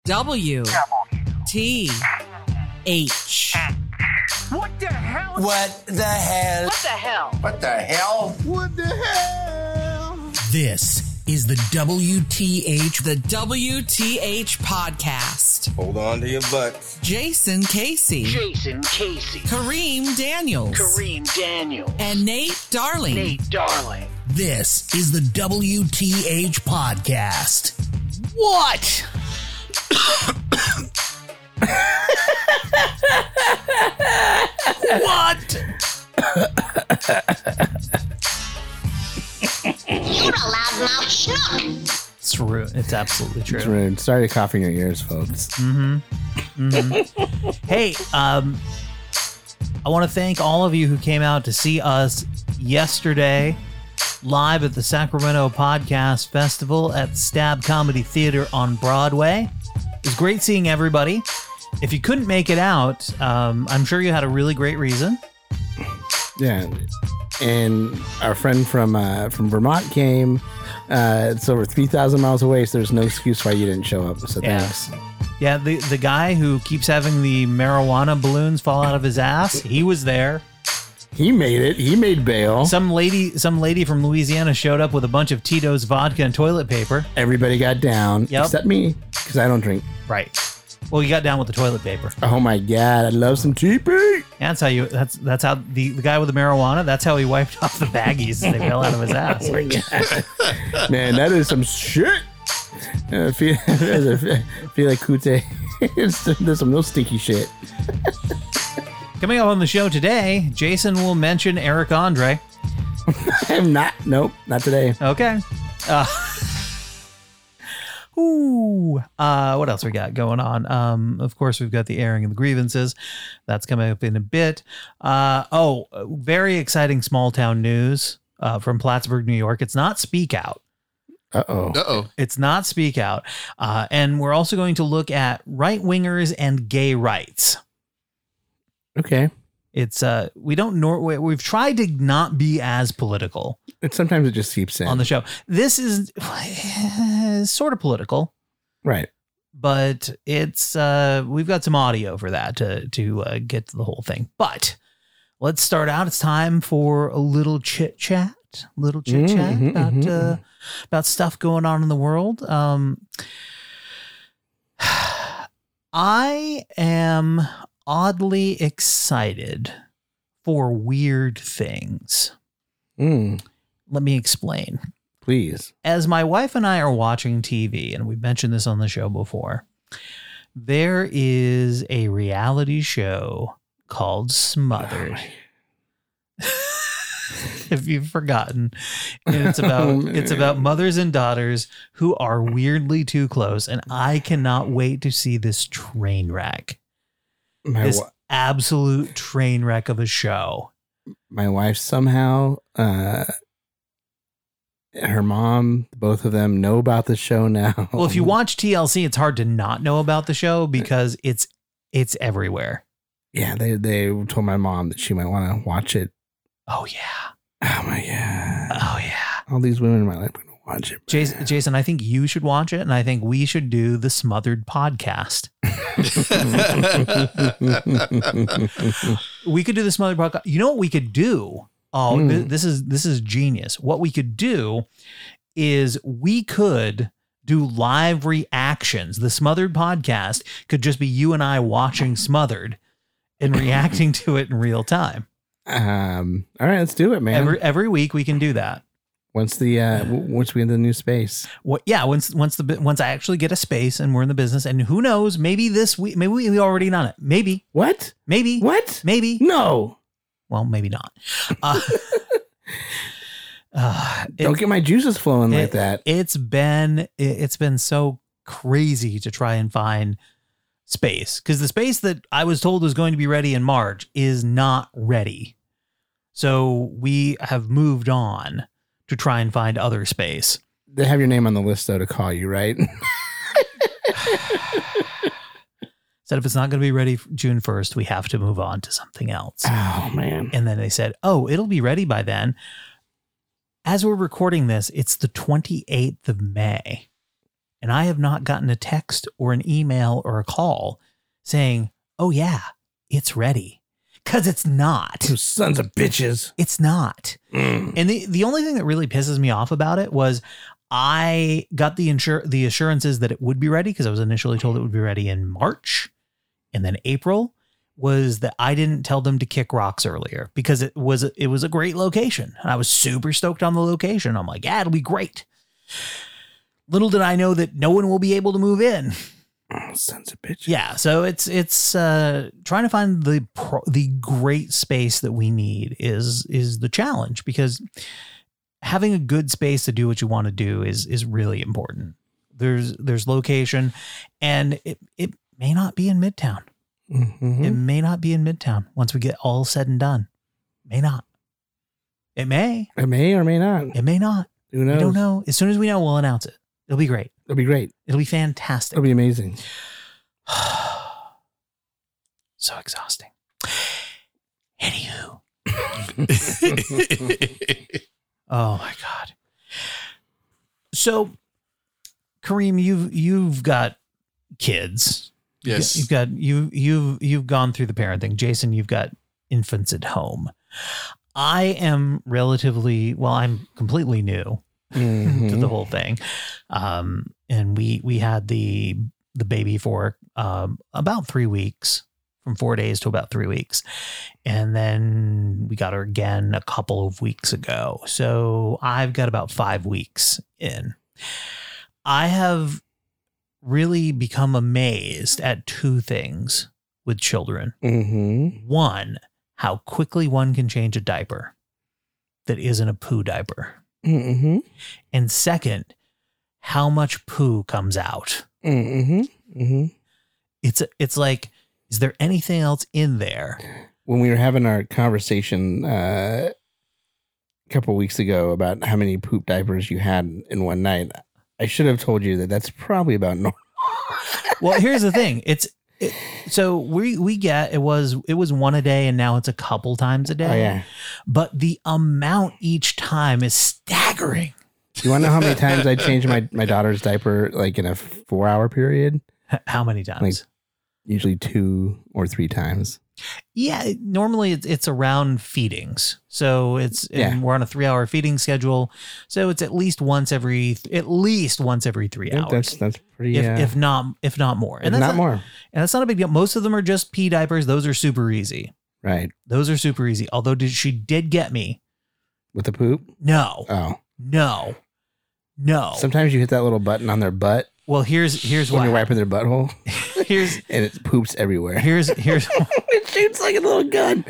W T H. What the hell? What the hell? What the hell? What the hell? What the hell? This is the WTH, the WTH podcast. Hold on to your butts. Jason Casey, Kareem Daniels, and Nate Darling. This is the WTH podcast. What? What? You're a loudmouth schnook. It's true. It's absolutely true. It's rude. Sorry to cough in your ears, folks. Hey, I want to thank all of you who came out to see us yesterday live at the Sacramento Podcast Festival at Stab Comedy Theater on Broadway. It was great seeing everybody. If you couldn't make it out, I'm sure you had a really great reason. Yeah. And our friend from Vermont came. It's over 3,000 miles away, so there's no excuse why you didn't show up. So thanks. Yeah, the guy who keeps having the marijuana balloons fall out of his ass, he was there. He made it. He made bail. Some lady from Louisiana showed up with a bunch of Tito's vodka and toilet paper. Everybody got down, Yep. except me, because I don't drink. Right. Well, you got down with the toilet paper. Oh my God, I love some TP. That's how the guy with the marijuana, that's how he wiped off the baggies. They fell out of his ass. Oh my God. Man, that is some shit. I feel like Kute. There's some real stinky shit. Coming up on the show today, Jason will mention Eric Andre. I'm not. Nope, not today. Okay. What else we got going on? Of course, we've got the airing of the grievances. That's coming up in a bit. Very exciting small town news from Plattsburgh, New York. It's not Speak Out. Uh-oh. It's not Speak Out. And we're also going to look at right-wingers and gay rights. Okay. It's we've tried to not be as political. Sometimes it just seeps in on the show. This is sort of political, right? But it's we've got some audio for that to get to the whole thing. But let's start out. It's time for a little chit chat. About stuff going on in the world. I am oddly excited for weird things. Let me explain. Please. As my wife and I are watching TV, and we've mentioned this on the show before, there is a reality show called Smothered. If you've forgotten, and it's about mothers and daughters who are weirdly too close, and I cannot wait to see this train wreck. This absolute train wreck of a show. My wife somehow, her mom, both of them know about the show now. Well, if you watch TLC, it's hard to not know about the show because it's everywhere. Yeah, they told my mom that she might want to watch it. Oh yeah. Oh my God. Oh yeah. All these women in my life are going to watch it. Jason, I think you should watch it, and I think we should do the Smothered podcast. We could do the Smothered podcast. You know what we could do? This is genius. What we could do is we could do live reactions. The Smothered podcast could just be you and I watching Smothered and reacting to it in real time. All right, let's do it, man. Every week we can do that. Once we enter the new space. Once I actually get a space and we're in the business, and who knows, maybe this week, maybe we already done it. Maybe. What? Maybe. What? Maybe. No. Well, maybe not. Don't get my juices flowing like that. It's been so crazy to try and find space, because the space that I was told was going to be ready in March is not ready. So we have moved on to try and find other space. They have your name on the list, though, to call you, right? Said if it's not going to be ready June 1st, we have to move on to something else. Oh, man. And then they said, it'll be ready by then. As we're recording this, it's the 28th of May. And I have not gotten a text or an email or a call saying, oh yeah, it's ready. Because it's not. You sons of bitches. It's not. And the only thing that really pisses me off about it was I got the assurances that it would be ready because I was initially told it would be ready in March. And then April was that I didn't tell them to kick rocks earlier because it was a great location. And I was super stoked on the location. I'm like, yeah, it'll be great. Little did I know that no one will be able to move in. Oh, sons of bitches. Yeah, so it's trying to find the great space that we need is the challenge, because having a good space to do what you want to do is really important. There's location, and it may not be in Midtown. Mm-hmm. It may not be in Midtown once we get all said and done. May not. It may. It may or may not. It may not. Who knows? We don't know. As soon as we know, we'll announce it. It'll be great. It'll be great. It'll be fantastic. It'll be amazing. So exhausting. Anywho. Oh my God. So, Kareem, you've got kids. Yes. You've gone through the parenting. Jason, you've got infants at home. I am I'm completely new to the whole thing. And we had the baby for about 3 weeks, from 4 days to about 3 weeks. And then we got her again a couple of weeks ago. So I've got about 5 weeks in. I have really become amazed at two things with children. Mm-hmm. One, how quickly one can change a diaper that isn't a poo diaper. Mm-hmm. And second, how much poo comes out. Mm-hmm. Mm-hmm. It's like, is there anything else in there? When we were having our conversation a couple of weeks ago about how many poop diapers you had in one night, I should have told you that that's probably about normal. Well, here's the thing. So we get, it was one a day, and now it's a couple times a day. Oh, yeah. But the amount each time is staggering. You want to know how many times I changed my daughter's diaper, like in a 4-hour period? How many times? Like, usually 2 or 3 times. Yeah, normally it's around feedings. So and we're on a 3-hour feeding schedule. So it's at least once every 3 hours. That's pretty. If not more. And that's not more. And that's not a big deal. Most of them are just pee diapers. Those are super easy. Right. Those are super easy. Although she did get me with the poop. No. Oh. No. Sometimes you hit that little button on their butt. Well, here's when you're wiping their butthole. And it poops everywhere. Here's it shoots like a little gun.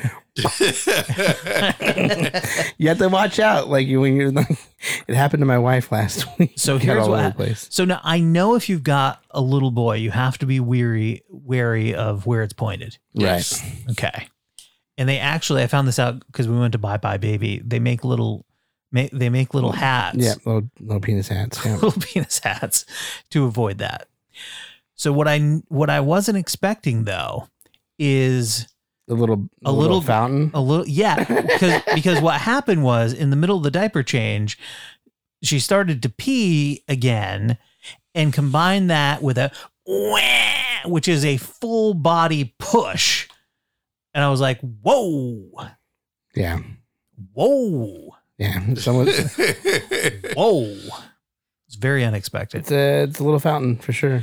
You have to watch out. Like when you're like, it happened to my wife last week. So here's what. So now I know if you've got a little boy, you have to be wary of where it's pointed. Right. Okay. And I found this out because we went to Bye Bye Baby. They make little hats. Yeah, little penis hats. Yeah. Little penis hats to avoid that. So what I wasn't expecting though is a little fountain. Yeah, because what happened was in the middle of the diaper change, she started to pee again, and combined that with a wah, which is a full body push, and I was like, whoa. Yeah. Whoa. Yeah. Whoa. It's very unexpected. It's a little fountain for sure.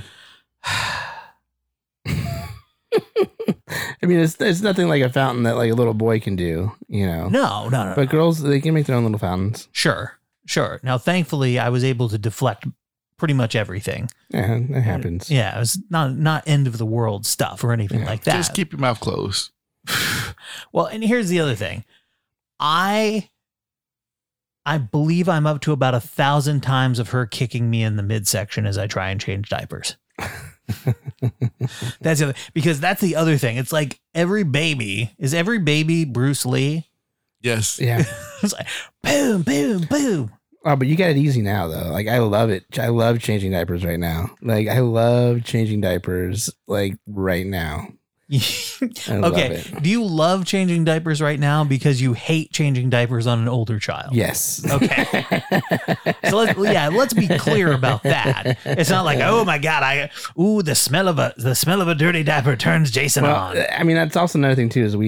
I mean, it's nothing like a fountain that like a little boy can do, you know. No. But girls, they can make their own little fountains. Sure. Now, thankfully, I was able to deflect pretty much everything. Yeah, that happens. Yeah, it was not end of the world stuff or anything like that. Just keep your mouth closed. Well, and here's the other thing. I believe I'm up to about 1,000 times of her kicking me in the midsection as I try and change diapers. That's the other thing. It's like every baby Bruce Lee? Yes. Yeah. It's like boom, boom, boom. Oh, but you got it easy now though. Like I love it. I love changing diapers right now. Like I love changing diapers like right now. I love Okay. it. Do you love changing diapers right now because you hate changing diapers on an older child? Yes. Okay. So let's be clear about that. It's not like, oh my God, the smell of a dirty diaper turns Jason on. I mean, that's also another thing too. Is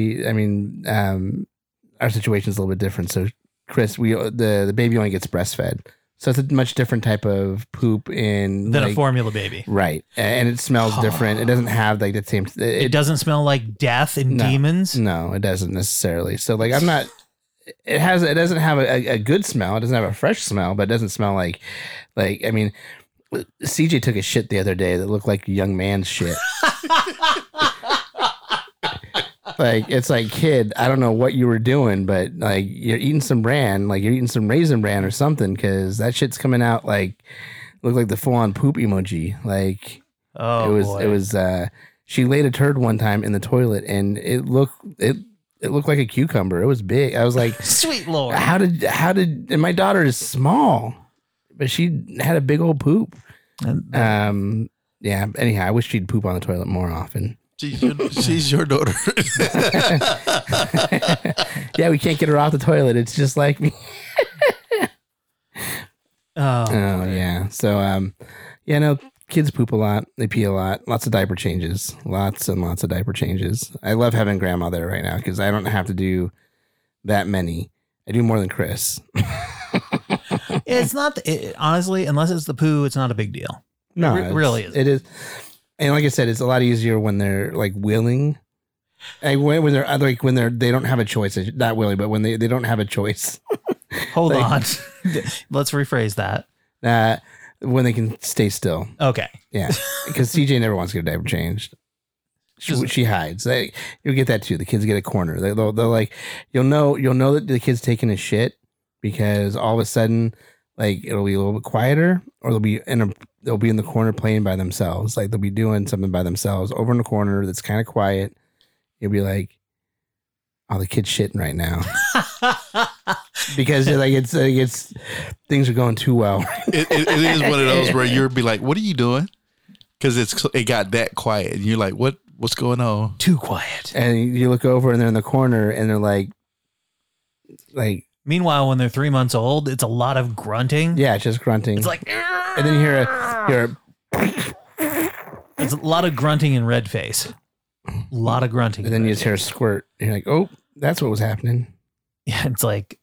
our situation is a little bit different. So, Chris, the baby only gets breastfed, so it's a much different type of poop than a formula baby, right? And it smells different. It doesn't have like the same. It doesn't smell like death and demons. No, it doesn't necessarily. So, like, I'm not. It doesn't have a good smell. It doesn't have a fresh smell, but it doesn't smell like. I mean, CJ took a shit the other day that looked like young man's shit. Like, it's like, kid, I don't know what you were doing, but like you're eating some bran, like you're eating some Raisin Bran or something, because that shit's coming out like looked like the full on poop emoji. Like, it was. She laid a turd one time in the toilet, and it looked like a cucumber. It was big. I was like, sweet Lord, how did? And my daughter is small, but she had a big old poop. Yeah. Anyhow, I wish she'd poop on the toilet more often. She's your daughter. Yeah, we can't get her off the toilet. It's just like me. Oh yeah. So, kids poop a lot. They pee a lot. Lots of diaper changes. Lots and lots of diaper changes. I love having grandma there right now because I don't have to do that many. I do more than Chris. It's not, honestly, unless it's the poo, it's not a big deal. No, it really is. It is. And like I said, it's a lot easier when they're like willing. Like when they don't have a choice. Not willing, but when they don't have a choice. Hold on. Let's rephrase that. When they can stay still. Okay. Yeah. Because CJ never wants to get a diaper changed. She hides. You'll get that too. The kids get a corner. They'll like, you'll know that the kid's taking a shit because all of a sudden, like, it'll be a little bit quieter, or they'll be in the corner playing by themselves. Like, they'll be doing something by themselves over in the corner that's kind of quiet. You'll be like, oh, the kid's shitting right now. Because like it's things are going too well. It is one of those where you'll be like, what are you doing? Because it got that quiet. And you're like, what's going on? Too quiet. And you look over and they're in the corner and they're like. Meanwhile, when they're 3 months old, it's a lot of grunting. Yeah, it's just grunting. It's like, and then you hear it's a lot of grunting in red face. A lot of grunting. And then you just hear a squirt. And you're like, oh, that's what was happening. Yeah, it's like,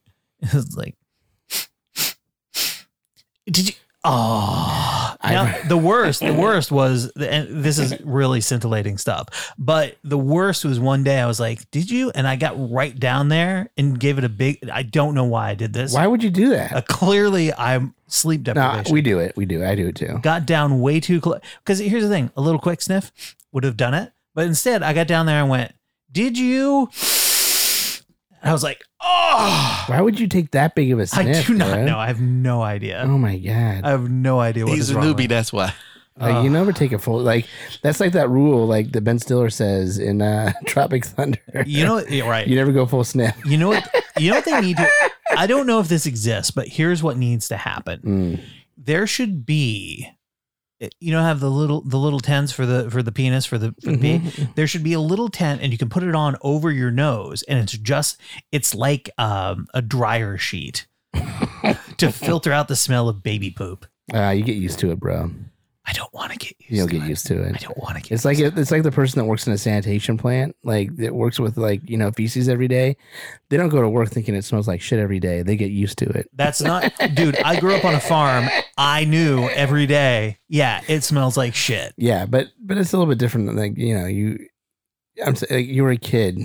did you? Oh, now, the worst was, and this is really scintillating stuff, but the worst was one day I was like, did you? And I got right down there and gave it a big, I don't know why I did this. Why would you do that? Clearly I'm sleep deprivation. No, we do it. I do it too. Got down way too close. Because here's the thing, a little quick sniff would have done it. But instead I got down there and went, did you? And I was like, oh. Why would you take that big of a sniff? I do not know. I have no idea. Oh my God. I have no idea what He's is a wrong newbie, with. that's why. Like, you never take a full, like, that's like that rule, like that Ben Stiller says in Tropic Thunder. You know, right. You never go full sniff. You know what they need to, I don't know if this exists, but here's what needs to happen. There should be, have the little tents for the penis, for the pee. There should be a little tent and you can put it on over your nose and it's like a dryer sheet to filter out the smell of baby poop. You get used to it, bro. I don't want to get used You'll to it. get used to it. I don't want to get It's like it's like the person that works in a sanitation plant, like that works with feces every day. They don't go to work thinking it smells like shit every day. They get used to it. That's not, dude, I grew up on a farm. I knew every day, yeah, it smells like shit. Yeah, but it's a little bit different. Like, you were a kid.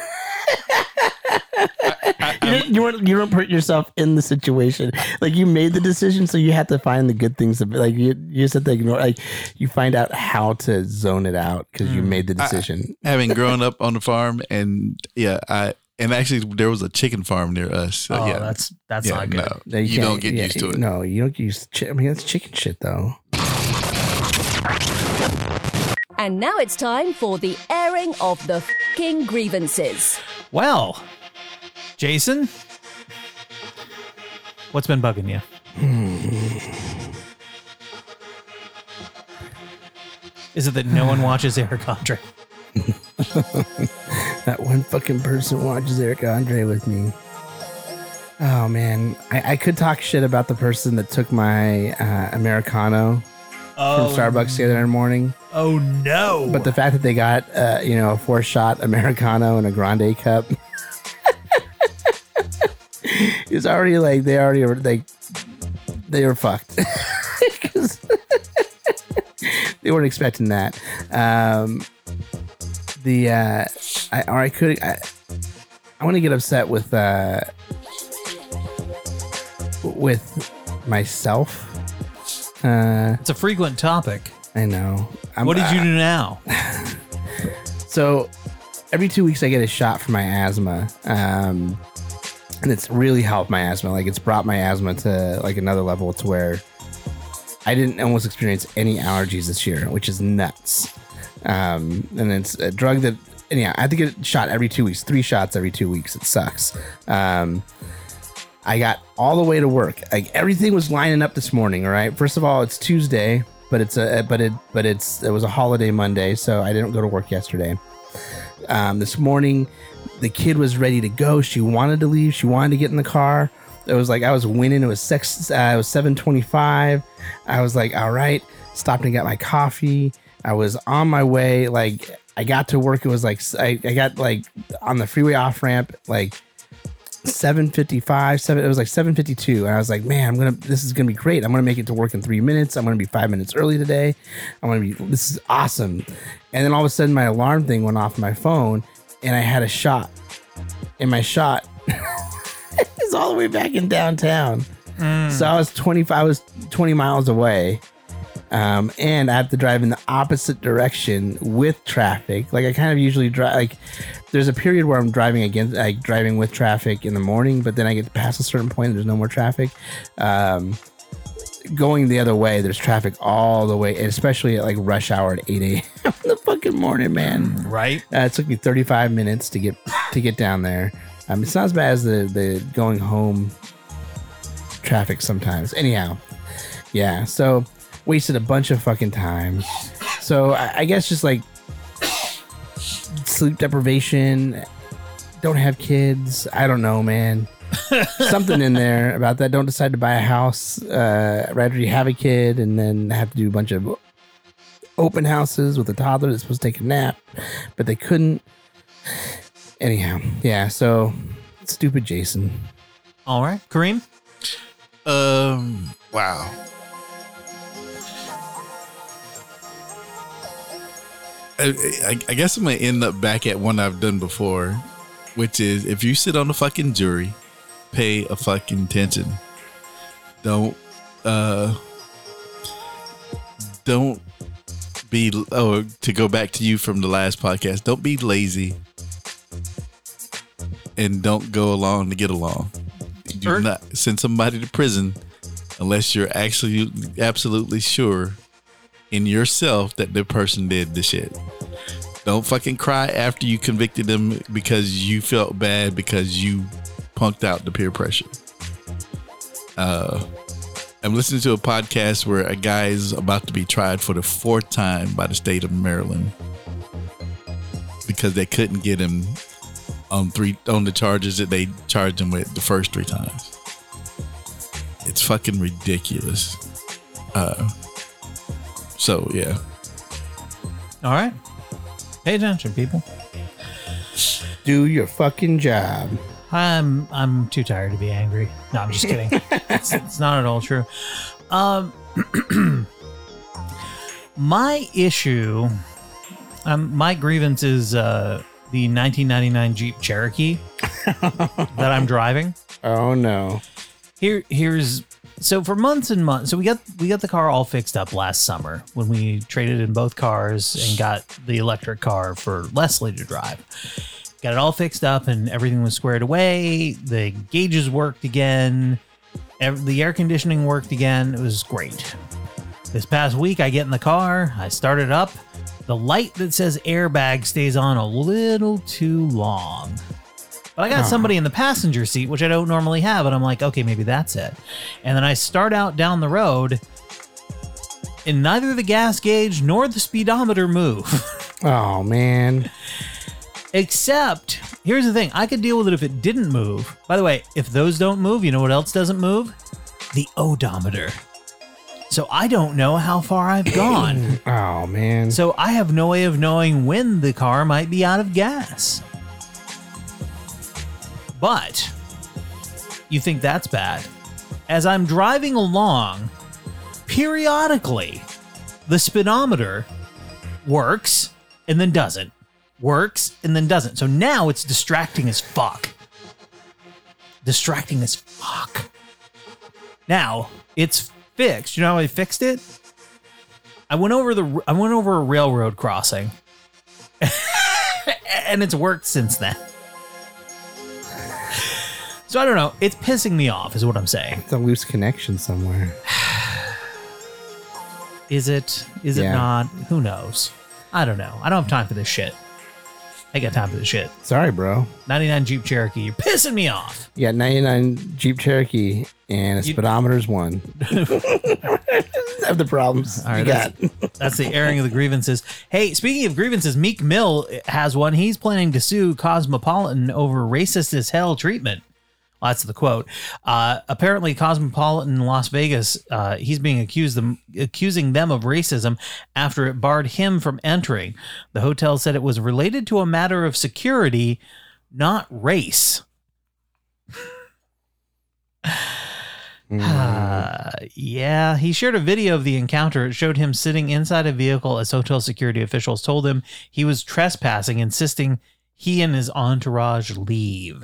You don't put yourself in the situation. Like, you made the decision, so you have to find the good things. Like, you just have to ignore. Like, you find out how to zone it out because you made the decision. Having grown up on the farm, and actually there was a chicken farm near us. So that's not good. No, you don't get used to it. No, you don't get used to. I mean, that's chicken shit, though. And now it's time for the airing of the f***ing grievances. Well, Jason, what's been bugging you? Is it that no one watches Eric Andre? That one fucking person watches Eric Andre with me. Oh man, I could talk shit about the person that took my Americano from Starbucks the other morning. Oh no! But the fact that they got a 4-shot Americano in a grande cup is already like they were fucked. They weren't expecting that. I want to get upset with myself. It's a frequent topic. I know. What did you do now? So every 2 weeks I get a shot for my asthma. And it's really helped my asthma. Like it's brought my asthma to like another level to where I didn't almost experience any allergies this year, which is nuts. And it's a drug that, anyhow, I have to get shot every 2 weeks, 3 shots every 2 weeks. It sucks. I got all the way to work. Like everything was lining up this morning. All right. First of all, it's Tuesday, but it was a holiday Monday, so I didn't go to work yesterday. This morning, the kid was ready to go. She wanted to leave. She wanted to get in the car. It was like I was winning. It was 7:25. I was like, all right. Stopped and got my coffee. I was on my way. Like I got to work. It was like I got like on the freeway off ramp like 7:55. It was like 7:52, and I was like, man, this is gonna be great. I'm gonna make it to work in 3 minutes. I'm gonna be 5 minutes early today. This is awesome. And then all of a sudden, my alarm thing went off my phone, and I had a shot. And my shot is all the way back in downtown. So I was 20 miles away. And I have to drive in the opposite direction with traffic. Like I kind of usually drive, like there's a period where I'm driving with traffic in the morning, but then I get past a certain point and there's no more traffic. Going the other way, there's traffic all the way, and especially at like rush hour at 8 a.m. in the fucking morning, man. Right. It took me 35 minutes to get down there. It's not as bad as the going home traffic sometimes. Anyhow, yeah. So wasted a bunch of fucking time. So I guess just like sleep deprivation, don't have kids. I don't know, man. Something in there about that. Don't decide to buy a house. Rather you have a kid and then have to do a bunch of open houses with a toddler that's supposed to take a nap, but they couldn't. Anyhow, yeah. So stupid Jason. All right, Kareem. Wow. I guess I'm gonna end up back at one I've done before, which is if you sit on the fucking jury, pay a fucking attention. Don't be to go back to you from the last podcast. Don't be lazy, and don't go along to get along. Do not send somebody to prison unless you're actually absolutely sure in yourself that the person did the shit. Don't fucking cry after you convicted them because you felt bad because you punked out the peer pressure. I'm listening to a podcast where a guy is about to be tried for the 4th time by the state of Maryland because they couldn't get him on the charges that they charged him with the first 3 times. It's fucking ridiculous. So yeah. All right. Pay attention, people. Do your fucking job. I'm too tired to be angry. No, I'm just kidding. It's not at all true. My issue, my grievance is the 1999 Jeep Cherokee that I'm driving. Oh no. Here's so for months and months. So we got the car all fixed up last summer when we traded in both cars and got the electric car for Leslie to drive. Got it all fixed up and everything was squared away. The gauges worked again. The air conditioning worked again. It was great. This past week, I get in the car. I start it up. The light that says airbag stays on a little too long. But I got somebody in the passenger seat, which I don't normally have. And I'm like, okay, maybe that's it. And then I start out down the road and neither the gas gauge nor the speedometer move. Oh, man. Except, here's the thing. I could deal with it if it didn't move. By the way, if those don't move, you know what else doesn't move? The odometer. So I don't know how far I've gone. Oh, man. So I have no way of knowing when the car might be out of gas. But you think that's bad. As I'm driving along, periodically, the speedometer works and then doesn't. Works and then doesn't. So now it's distracting as fuck. Distracting as fuck. Now, it's fixed. You know how I fixed it? I went over a railroad crossing. And it's worked since then. So I don't know. It's pissing me off, is what I'm saying. It's a loose connection somewhere. Is it? Is it not? Who knows? I don't know. I don't have time for this shit. I got time for this shit. Sorry, bro. 99 Jeep Cherokee. You're pissing me off. Yeah, 99 Jeep Cherokee and a speedometer's one. Have the problems. All right, that's the airing of the grievances. Hey, speaking of grievances, Meek Mill has one. He's planning to sue Cosmopolitan over racist as hell treatment. Well, that's the quote. Apparently, Cosmopolitan in Las Vegas, he's being accusing them of racism after it barred him from entering. The hotel said it was related to a matter of security, not race. Yeah, he shared a video of the encounter. It showed him sitting inside a vehicle as hotel security officials told him he was trespassing, insisting he and his entourage leave.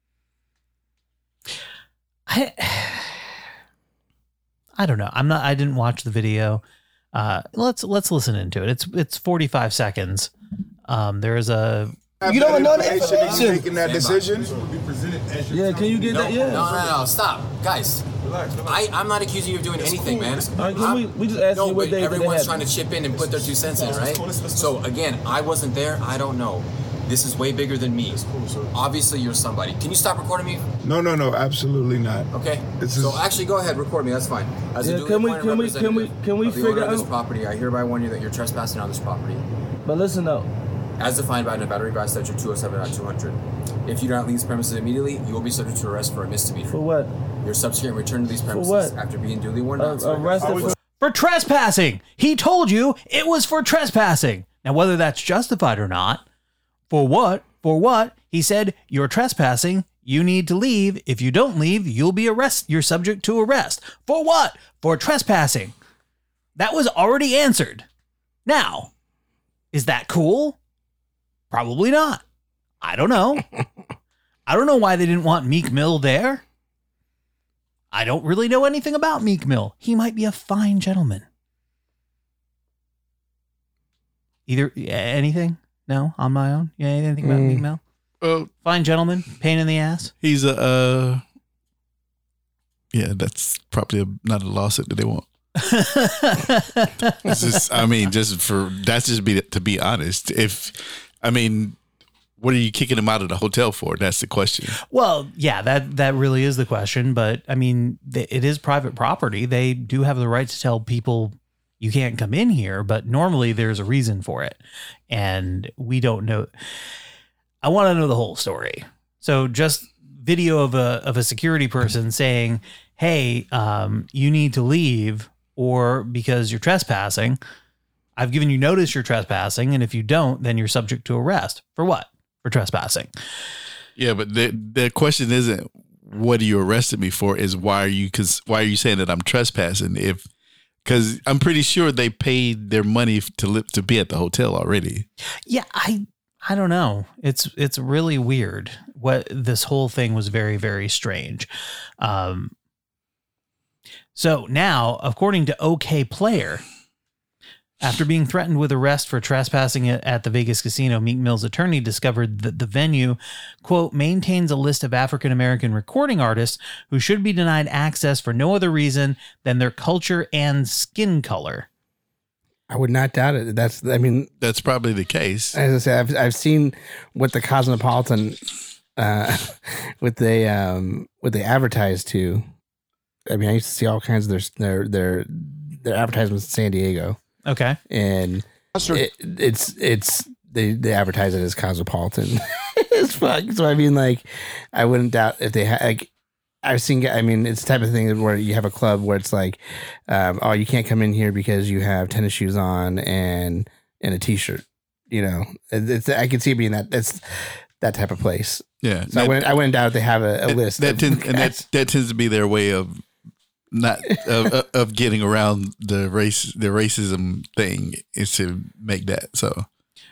I don't know. I didn't watch the video. Let's listen into it. It's 45 seconds. There is a. You don't know the information. Making that decision. Yeah, can you get that? Yeah. No. Stop, guys. I'm not accusing you of doing anything, man. All right, we just asked you what day everyone's trying to chip in and put their 2 cents in, right? So again, I wasn't there. I don't know. This is way bigger than me. Obviously, you're somebody. Can you stop recording me? No, absolutely not. Okay. So actually, go ahead, record me. That's fine. As yeah, can we figure out this property? I hereby warn you that you're trespassing on this property. But listen though. As defined by Nevada Revised Statute 207.200. If you do not leave these premises immediately, you will be subject to arrest for a misdemeanor. For what? You're subsequent return to these premises after being duly warned out. Arrested for trespassing. He told you it was for trespassing. Now, whether that's justified or not, for what? He said, you're trespassing. You need to leave. If you don't leave, you'll be arrested. You're subject to arrest. For what? For trespassing. That was already answered. Now, is that cool? Probably not. I don't know. I don't know why they didn't want Meek Mill there. I don't really know anything about Meek Mill. He might be a fine gentleman. Either anything? No, on my own? Yeah, anything about Meek Mill? Fine gentleman, pain in the ass. He's yeah, that's probably not a lawsuit that they want. It's just, to be honest. What are you kicking him out of the hotel for? That's the question. Well, yeah, that really is the question. But I mean, it is private property. They do have the right to tell people you can't come in here, but normally there's a reason for it. And we don't know. I want to know the whole story. So just video of a security person saying, hey, you need to leave, or because you're trespassing, I've given you notice you're trespassing. And if you don't, then you're subject to arrest. For what? For trespassing. Yeah, but the question isn't what are you arrested me for? Is why are you saying that I'm trespassing? Because I'm pretty sure they paid their money to be at the hotel already. Yeah, I don't know. It's really weird. What this whole thing was very, very strange. So now, according to OK Player, after being threatened with arrest for trespassing at the Vegas casino, Meek Mill's attorney discovered that the venue, quote, maintains a list of African-American recording artists who should be denied access for no other reason than their culture and skin color. I would not doubt it. That's probably the case. As I say, I've seen what the Cosmopolitan, what they advertise to. I mean, I used to see all kinds of their advertisements in San Diego. Okay. And it's they advertise it as Cosmopolitan. It's fuck. So I mean, like, I wouldn't doubt if they had. Like, I've seen. I mean, it's the type of thing where you have a club where it's like, oh, you can't come in here because you have tennis shoes on and a t-shirt. You know, I can see it being that. That's that type of place. Yeah. So I wouldn't doubt if they have a list. That tends to be their way of not of getting around the racism thing is to make that so.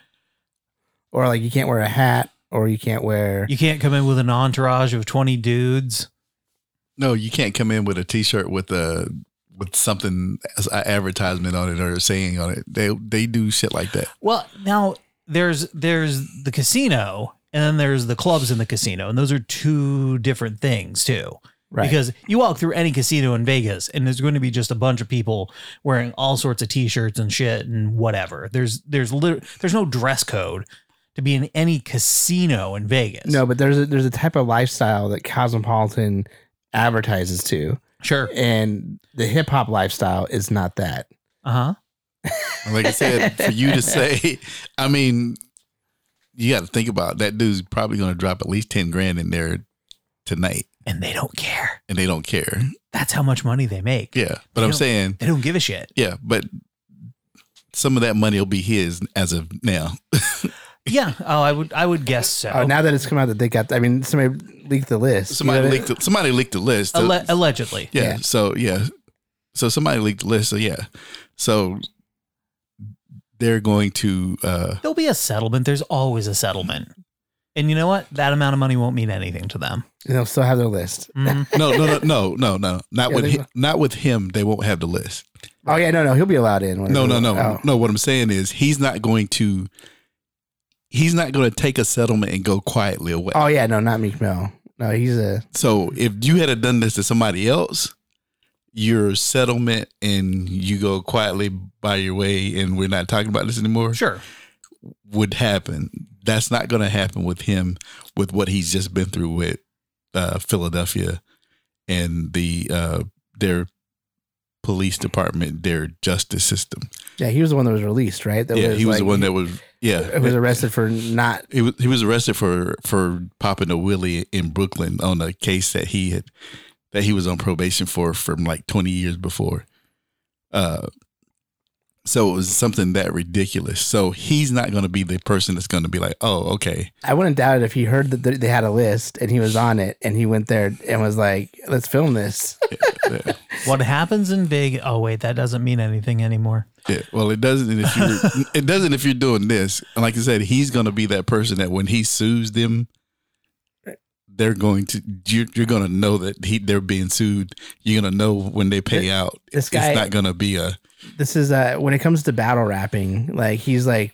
Or like you can't wear a hat, or you can't come in with an entourage of 20 dudes. No, you can't come in with a t-shirt with something as an advertisement on it or a saying on it. They do shit like that. Well, now there's the casino and then there's the clubs in the casino, and those are two different things too. Right. Because you walk through any casino in Vegas and there's going to be just a bunch of people wearing all sorts of t-shirts and shit and whatever. There's no dress code to be in any casino in Vegas. No, but there's a type of lifestyle that Cosmopolitan advertises to. Sure. And the hip hop lifestyle is not that. Uh-huh. Like I said, for you to say, I mean, you got to think about it. That dude's probably going to drop at least 10 grand in there tonight. And they don't care. That's how much money they make. Yeah. But I'm saying they don't give a shit. Yeah. But some of that money will be his as of now. Yeah. Oh, I would guess so. Oh, now that it's come out that they got, I mean, somebody leaked the list. Somebody leaked the list. Allegedly. Yeah. So, yeah. So somebody leaked the list. So, yeah. So they're going to. There'll be a settlement. There's always a settlement. And you know what? That amount of money won't mean anything to them. They'll still have their list. Mm-hmm. No. Not with him. They won't have the list. Oh yeah, no. He'll be allowed in. No. What I'm saying is he's not going to take a settlement and go quietly away. Oh yeah, no, not Meek Mill. No, So if you had done this to somebody else, your settlement and you go quietly by your way and we're not talking about this anymore. Sure. Would happen. That's not going to happen with him, with what he's just been through with Philadelphia and their police department, their justice system. Yeah, he was the one that was released, right? He was the one that was. Yeah, he was arrested for not. He was arrested for popping a wheelie in Brooklyn on a case that he was on probation for from like 20 years before. So it was something that ridiculous. So he's not going to be the person that's going to be like, oh, okay. I wouldn't doubt it if he heard that they had a list and he was on it and he went there and was like, let's film this. Yeah. What happens in Vegas? Oh, wait, that doesn't mean anything anymore. Yeah, well, it doesn't if you're doing this. And like I said, he's going to be that person that when he sues them, you're going to know that they're being sued. You're going to know when they pay out. This guy, it's not going to be this is when it comes to battle rapping, like he's like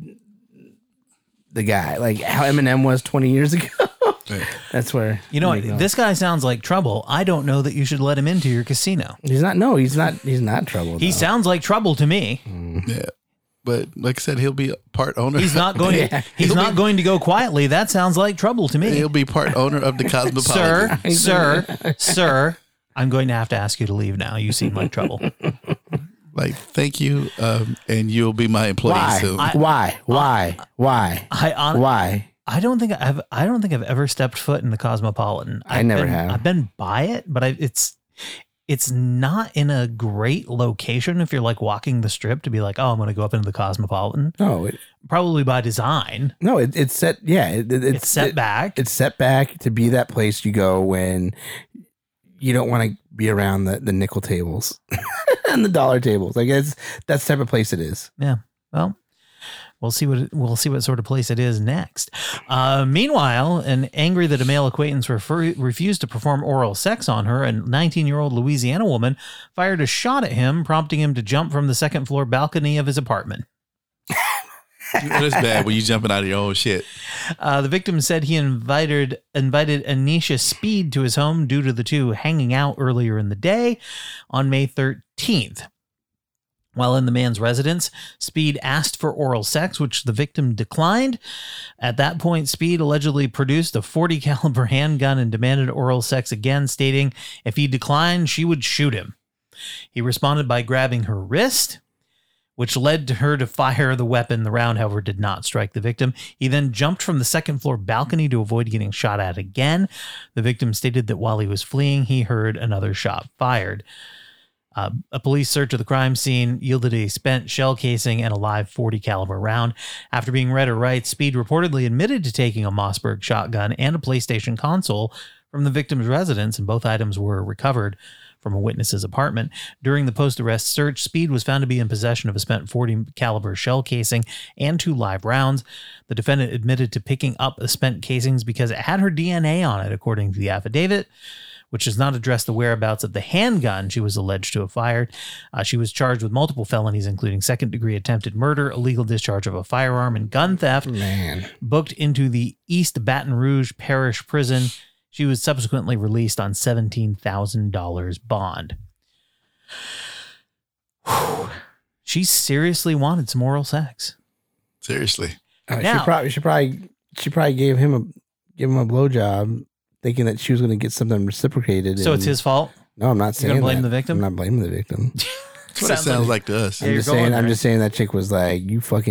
the guy, like how Eminem was 20 years ago. That's where this guy sounds like trouble. I don't know that you should let him into your casino. He's not trouble. He sounds like trouble to me. Yeah. But like I said, he'll be part owner. He's not going to. He's not going to go quietly. That sounds like trouble to me. He'll be part owner of the Cosmopolitan. Sir. I'm going to have to ask you to leave now. You seem like trouble. Like, thank you, and you'll be my employee soon. Why? I don't think I've ever stepped foot in the Cosmopolitan. I never have. I've been by it, but it's not in a great location if you're like walking the strip to be like, oh, I'm going to go up into the Cosmopolitan. No, probably by design. No, it's set. Yeah, it's set back. It's set back to be that place you go when you don't want to be around the nickel tables and the dollar tables. Like that's the type of place it is. Yeah. Well, we'll see what sort of place it is next. Meanwhile, and angry that a male acquaintance refused to perform oral sex on her, a 19-year-old Louisiana woman fired a shot at him, prompting him to jump from the second floor balcony of his apartment. That's bad when you jumping out of your own shit. The victim said he invited Anisha Speed to his home due to the two hanging out earlier in the day on May 13th. While in the man's residence, Speed asked for oral sex, which the victim declined. At that point, Speed allegedly produced a .40 caliber handgun and demanded oral sex again, stating if he declined, she would shoot him. He responded by grabbing her wrist. which led to her to fire the weapon. The round, however, did not strike the victim. He then jumped from the second-floor balcony to avoid getting shot at again. The victim stated that while he was fleeing, he heard another shot fired. A police search of the crime scene yielded a spent shell casing and a live .40 caliber round. After being read her rights, Speed reportedly admitted to taking a Mossberg shotgun and a PlayStation console from the victim's residence, and both items were recovered from a witness's apartment. During the post-arrest search, Speed was found to be in possession of a spent .40 caliber shell casing and 2 live rounds. The defendant admitted to picking up the spent casings because it had her DNA on it, according to the affidavit, which does not address the whereabouts of the handgun she was alleged to have fired. She was charged with multiple felonies, including second-degree attempted murder, illegal discharge of a firearm, and gun theft. Booked into the East Baton Rouge Parish Prison. She was subsequently released on $17,000 bond. Whew. She seriously wanted some oral sex. Seriously. She probably gave him a blowjob, thinking that she was going to get something reciprocated. So it's his fault? No, I'm not saying You're gonna blame that. the victim? I'm not blaming the victim. That's what it sounds like to us. I'm just saying that chick was like,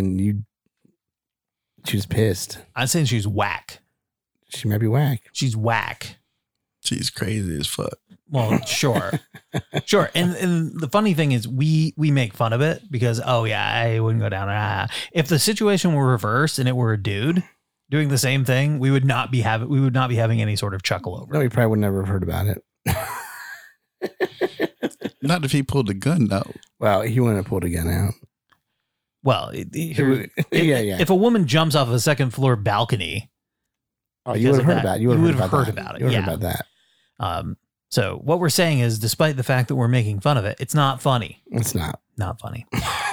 she was pissed. I'm saying she's whack. She might be whack. She's whack. She's crazy as fuck. Well, sure. Sure. And the funny thing is we make fun of it because, oh yeah, I wouldn't go down. If the situation were reversed and it were a dude doing the same thing, we would not be having any sort of chuckle over it. No, we probably would never have heard about it. Not if he pulled the gun out. Well, he wouldn't have pulled a gun out. Well, if a woman jumps off a second floor balcony, you would have heard about it. You would have heard about it. You would have heard about that. So what we're saying is, despite the fact that we're making fun of it, it's not funny. It's not funny.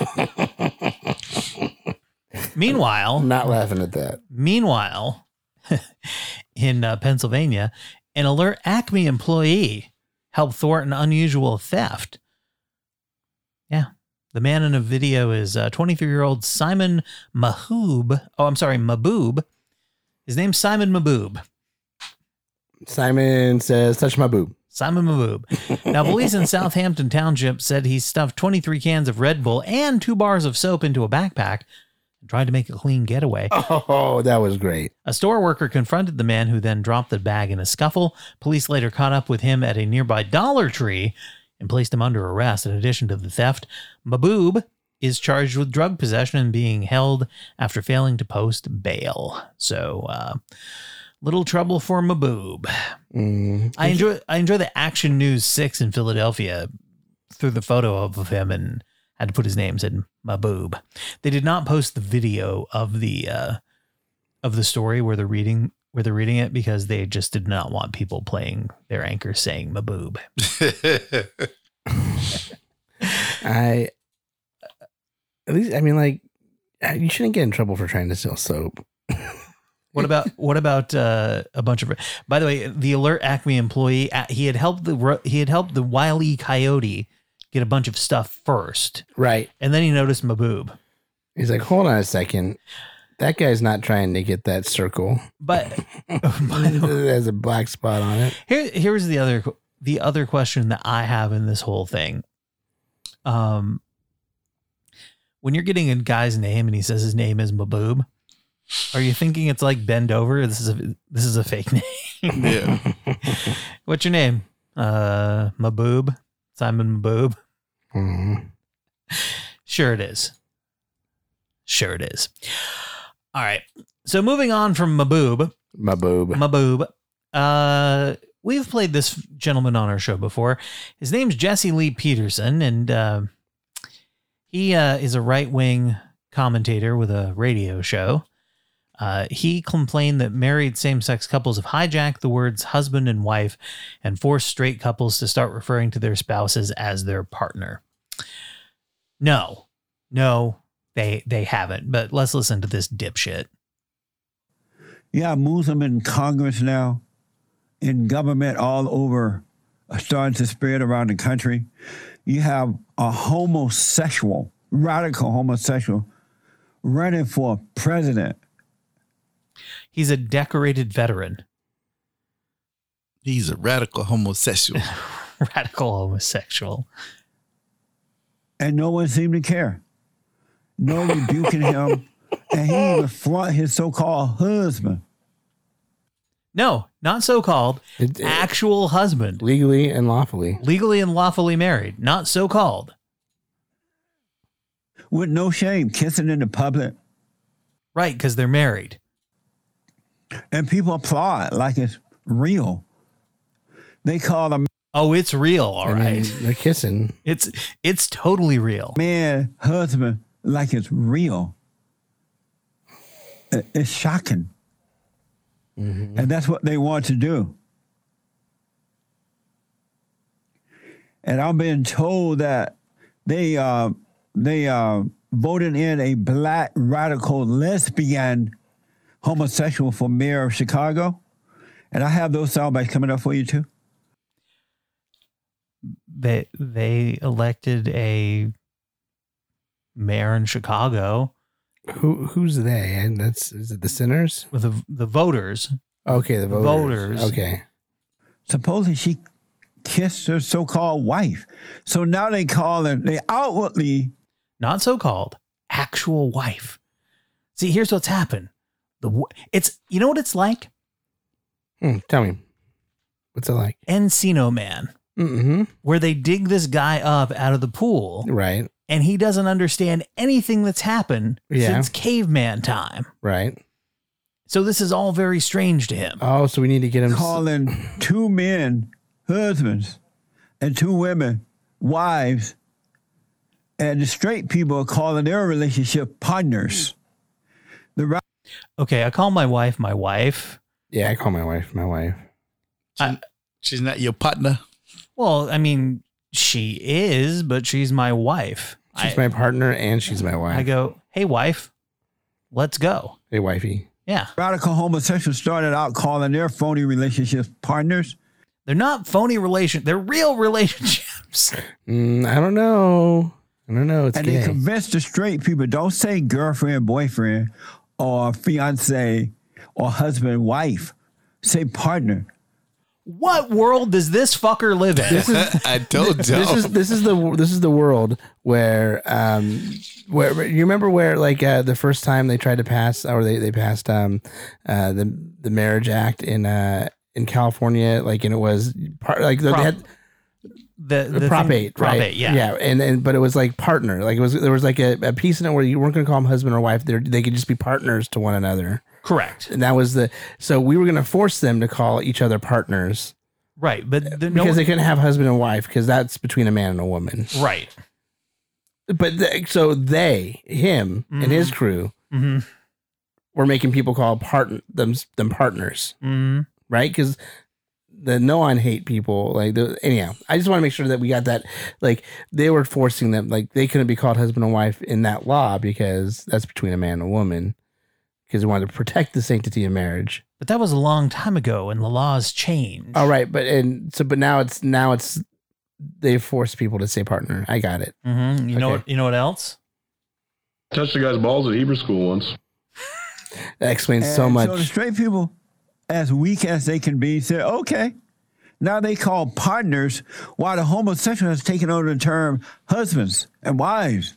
Meanwhile, not laughing at that. Meanwhile, in Pennsylvania, an Alert Acme employee helped thwart an unusual theft. Yeah. The man in the video is 23-year-old Simon Mahoob. Oh, I'm sorry, Maboob. His name's Simon Maboob. Simon says, touch my boob. Simon Maboob. Now, police in Southampton Township said he stuffed 23 cans of Red Bull and 2 bars of soap into a backpack and tried to make a clean getaway. Oh, that was great. A store worker confronted the man, who then dropped the bag in a scuffle. Police later caught up with him at a nearby Dollar Tree and placed him under arrest. In addition to the theft, Maboob is charged with drug possession and being held after failing to post bail. So, little trouble for Maboob. I enjoy the Action News 6 in Philadelphia threw the photo of him and had to put his name, said Maboob. They did not post the video of the story where they're reading it because they just did not want people playing their anchor saying Maboob. You shouldn't get in trouble for trying to sell soap. What about a bunch of? By the way, the Alert Acme employee, he had helped the Wile E. Coyote get a bunch of stuff first, right? And then he noticed Maboob. He's like, "Hold on a second, that guy's not trying to get that circle, but there's a black spot on it." Here's the other question that I have in this whole thing. When you're getting a guy's name and he says his name is Maboob, are you thinking it's like bend over? This is a fake name. Yeah. What's your name? Maboob. Simon Maboob. Mm-hmm. Sure it is. All right. So moving on from Maboob. We've played this gentleman on our show before. His name's Jesse Lee Peterson, and he is a right-wing commentator with a radio show. He complained that married same-sex couples have hijacked the words husband and wife and forced straight couples to start referring to their spouses as their partner. No, they haven't. But let's listen to this dipshit. Yeah, Muslim in Congress now, in government all over, starting to spread around the country. You have a homosexual, radical homosexual, running for president. He's a decorated veteran. He's a radical homosexual. Radical homosexual. And no one seemed to care. no rebuking him, and he even flaunt his so-called husband. No, not so-called. Actual husband. Legally and lawfully. Legally and lawfully married. Not so-called. With no shame, kissing in the public. Right, because they're married. And people applaud like it's real. They call them... Oh, it's real, all right. They're kissing. It's totally real. Man, husband, like it's real. It's shocking. Mm-hmm. And that's what they want to do. And I'm being told that they voted in a black radical lesbian homosexual for mayor of Chicago. And I have those soundbites coming up for you too. They elected a mayor in Chicago. Who's they? And is it the sinners? With the voters. Okay, the voters. Okay. Supposedly she kissed her so-called wife. So now they outwardly... Not so-called, actual wife. See, here's what's happened. You know what it's like? Tell me. What's it like? Encino Man. Mm-hmm. Where they dig this guy up out of the pool. Right. And he doesn't understand anything that's happened since caveman time. Right. So this is all very strange to him. Oh, so we need to get him... Calling two men husbands and two women wives, and the straight people are calling their relationship partners. Okay, I call my wife my wife. Yeah, I call my wife my wife. She's not your partner? Well, I mean, she is, but she's my wife. She's my partner and she's my wife. I go, hey, wife, let's go. Hey, wifey. Yeah. Radical homosexuals started out calling their phony relationships partners. They're not phony relationships. They're real relationships. I don't know. It's and gay. they convinced the straight people, don't say girlfriend, boyfriend, or fiance, or husband, wife. Say partner. What world does this fucker live in? I told you. This is the world where you remember where like the first time they tried to pass or they passed the Marriage Act in California, like, and it was part like they had the Prop 8, Prop right? 8, yeah. Yeah, and but it was like partner, like there was like a piece in it where you weren't going to call them husband or wife; they could just be partners to one another. Correct. And that was so we were going to force them to call each other partners. Right. But because they couldn't have husband and wife because that's between a man and a woman. Right. But him and his crew were making people call them partners. Mm-hmm. Right. Because the no-on-hate people, like, anyhow, I just want to make sure that we got that, like, they were forcing them, like, they couldn't be called husband and wife in that law because that's between a man and a woman. Because they wanted to protect the sanctity of marriage. But that was a long time ago, and the laws changed. Oh, right, but now it's they force people to say partner. I got it. Mm-hmm. You know what else? Touched the guy's balls at Hebrew school once. That explains so much. So the straight people, as weak as they can be, said, "Okay." Now they call partners, while the homosexual has taken over the term husbands and wives.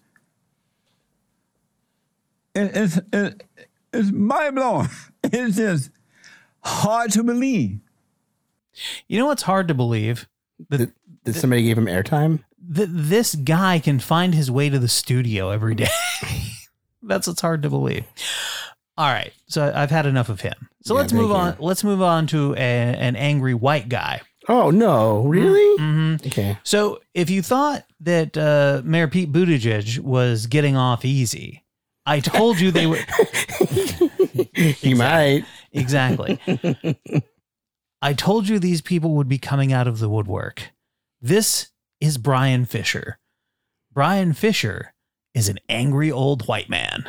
It's mind-blowing. It's just hard to believe. You know what's hard to believe? That somebody gave him airtime? This guy can find his way to the studio every day. That's what's hard to believe. All right. So I've had enough of him. So let's move on. Let's move on to an angry white guy. Oh, no. Really? Mm-hmm. Okay. So if you thought that Mayor Pete Buttigieg was getting off easy, I told you they would. He might. Exactly. I told you these people would be coming out of the woodwork. This is Brian Fisher. Brian Fisher is an angry old white man.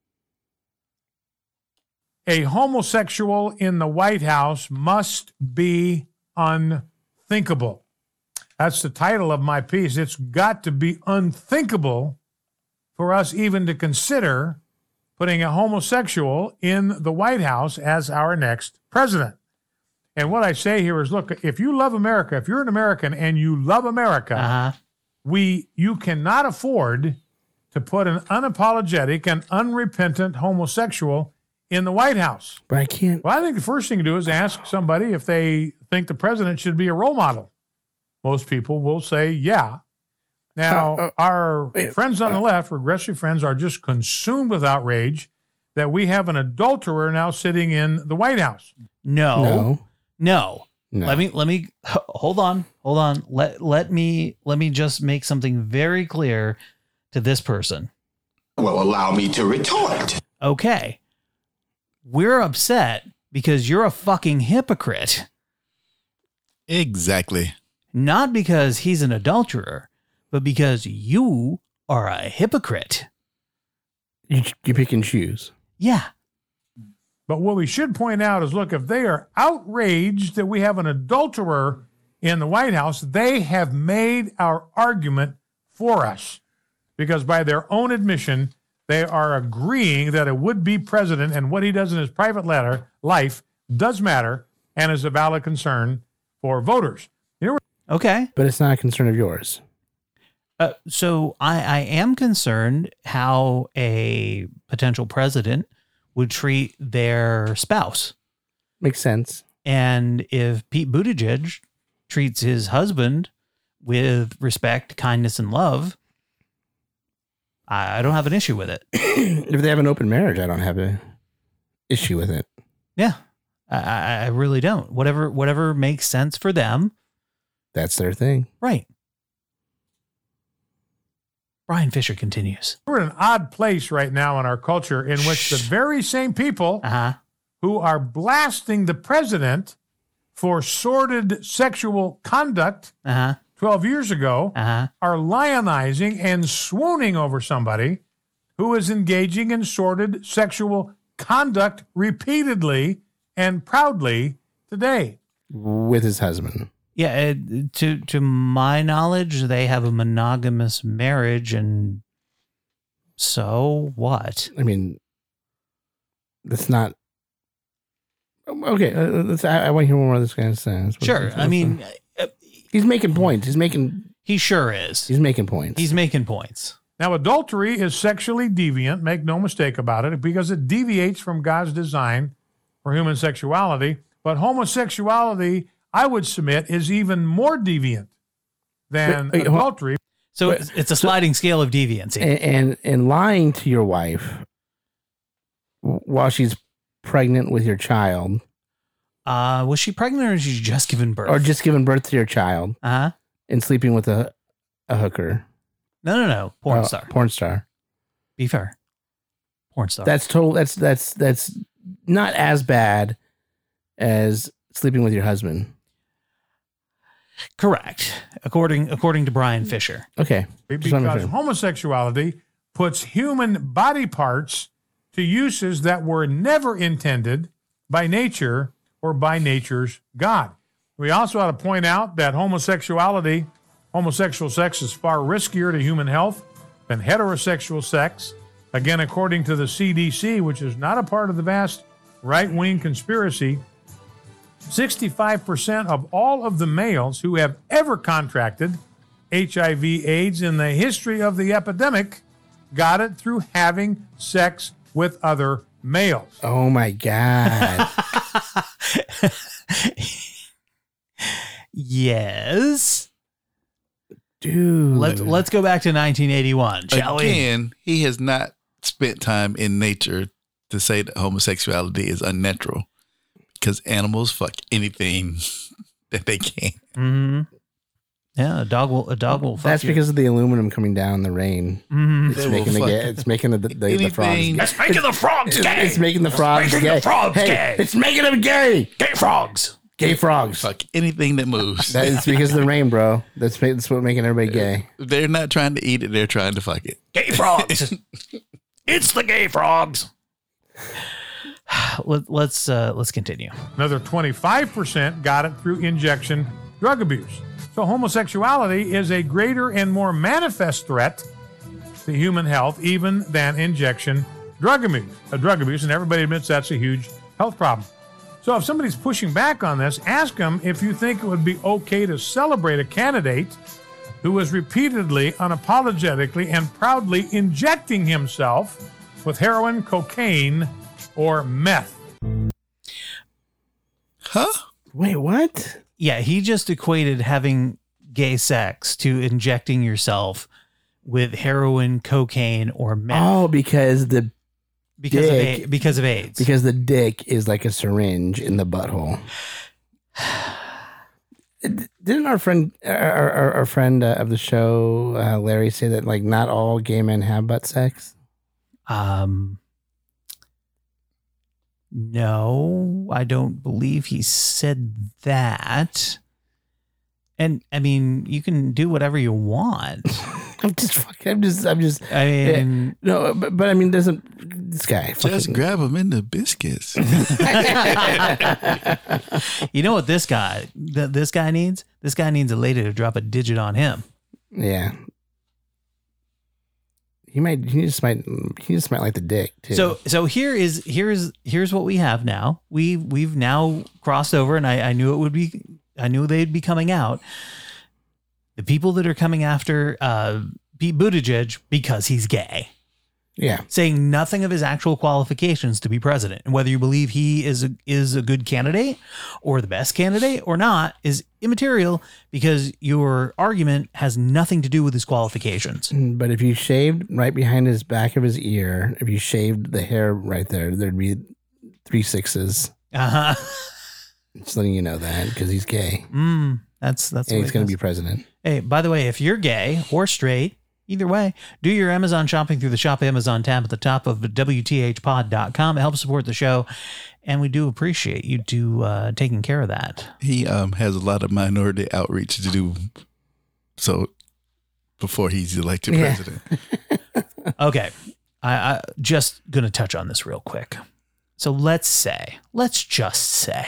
A homosexual in the White House must be unthinkable. That's the title of my piece. It's got to be unthinkable for us even to consider putting a homosexual in the White House as our next president. And what I say here is, look, if you love America, if you're an American and you love America, you cannot afford to put an unapologetic and unrepentant homosexual in the White House? But I can't. Well, I think the first thing to do is ask somebody if they think the president should be a role model. Most people will say, yeah. Now, our friends on the left, regressive friends, are just consumed with outrage that we have an adulterer now sitting in the White House. No. Let me hold on. Let me just make something very clear to this person. Well, allow me to retort. Okay. We're upset because you're a fucking hypocrite. Exactly. Not because he's an adulterer, but because you are a hypocrite. You pick and choose. Yeah. But what we should point out is, look, if they are outraged that we have an adulterer in the White House, they have made our argument for us. Because by their own admission, they are agreeing that a would-be president and what he does in his private life does matter and is a valid concern for voters. Okay. But it's not a concern of yours. So I am concerned how a potential president would treat their spouse. Makes sense. And if Pete Buttigieg treats his husband with respect, kindness, and love, I don't have an issue with it. If they have an open marriage, I don't have an issue with it. Yeah, I really don't. Whatever makes sense for them. That's their thing. Right. Brian Fisher continues. We're in an odd place right now in our culture in which the very same people who are blasting the president for sordid sexual conduct 12 years ago are lionizing and swooning over somebody who is engaging in sordid sexual conduct repeatedly and proudly today. With his husband. Yeah, to my knowledge, they have a monogamous marriage, and so what? I mean, that's not okay. I want to hear more of this guy says. Sure, I mean, he's making points. He sure is. He's making points. He's making points. Now, adultery is sexually deviant. Make no mistake about it, because it deviates from God's design for human sexuality. But homosexuality, I would submit, is even more deviant than adultery. So it's a sliding scale of deviancy. And lying to your wife while she's pregnant with your child. Was she pregnant, or she just given birth? Or just given birth to your child. And sleeping with a hooker. No. Porn star. Porn star. Be fair. Porn star. That's total. That's not as bad as sleeping with your husband. Correct. According to Brian Fisher. Okay. Because homosexuality puts human body parts to uses that were never intended by nature or by nature's God. We also ought to point out that homosexual sex is far riskier to human health than heterosexual sex. Again, according to the CDC, which is not a part of the vast right-wing conspiracy, 65% of all of the males who have ever contracted HIV/AIDS in the history of the epidemic got it through having sex with other males. Oh my God. Yes. Dude. Let's go back to 1981, shall we? Again, he has not spent time in nature to say that homosexuality is unnatural, because animals fuck anything that they can. Mm-hmm. Yeah, a dog will fuck. That's you. because of the aluminum coming down in the rain. Mm-hmm. It's making the frogs. It's making the frogs gay. It's making the frogs gay. Gay. It's making them gay. Gay frogs. Gay frogs. Fuck anything that moves. That is because of the rain, bro. That's what making everybody gay. They're not trying to eat it. They're trying to fuck it. Gay frogs. It's the gay frogs. Let's continue. Another 25% got it through injection drug abuse. So homosexuality is a greater and more manifest threat to human health even than injection drug abuse. And everybody admits that's a huge health problem. So if somebody's pushing back on this, ask them if you think it would be okay to celebrate a candidate who was repeatedly, unapologetically, and proudly injecting himself with heroin, cocaine, or meth. Huh? Wait, what? Yeah, he just equated having gay sex to injecting yourself with heroin, cocaine, or meth. Oh, because the because dick, of AIDS. Because the dick is like a syringe in the butthole. Didn't our friend of the show, Larry, say that like not all gay men have butt sex? No, I don't believe he said that. And I mean, you can do whatever you want. I mean, no, but I mean, doesn't this guy just grab him in the biscuits? You know what this guy needs? This guy needs a lady to drop a digit on him. Yeah. He just might like the dick too. So here's what we have now. We've now crossed over, and I knew they'd be coming out. The people that are coming after Pete Buttigieg because he's gay. Yeah. Saying nothing of his actual qualifications to be president. And whether you believe he is a good candidate or the best candidate or not is immaterial because your argument has nothing to do with his qualifications. But if you shaved right behind his back of his ear, if you shaved the hair right there, there'd be 3 6s. Uh-huh. Just letting you know that because he's gay. That's and he's going to be president. Hey, by the way, if you're gay or straight, either way, do your Amazon shopping through the Shop Amazon tab at the top of WTHpod.com. It helps support the show, and we do appreciate you taking care of that. He has a lot of minority outreach to do so before he's elected president. Okay, I just going to touch on this real quick. So let's just say,